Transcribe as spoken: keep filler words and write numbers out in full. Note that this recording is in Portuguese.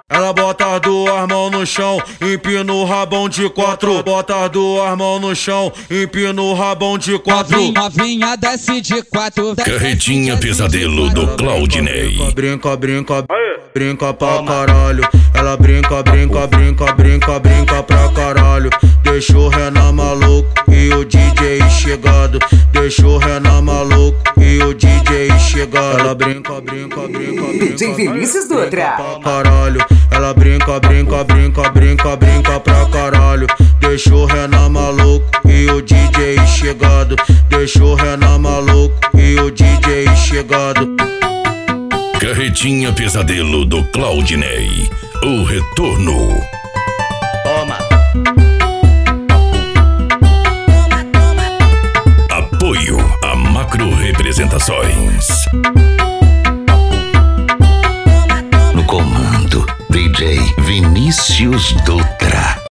Ela bota as duas mãos no chão, empina o rabão de quatro. Bota as duas mãos no chão, empina o rabão de quatro. Novinha, novinha desce de quatro. Carretinha Pesadelo do Claudinei. Brinca, brinca, brinca pra caralho. Ela brinca, brinca, brinca, brinca, brinca pra caralho. Deixa o Renan maluco e o D J chegado. Deixa o Renan maluco e o D J chegado. Ela brinca, brinca, brinca, brinca. D J Vinícius Dutra. Pra caralho. Ela brinca, brinca, brinca, brinca, brinca pra caralho. Deixa o Renan maluco e o D J chegado. Deixa o Renan maluco e o D J chegado. Carretinha Pesadelo do Claudinei. O retorno. Toma. Apoio a Macro Representações. No comando, D J Vinícius Dutra.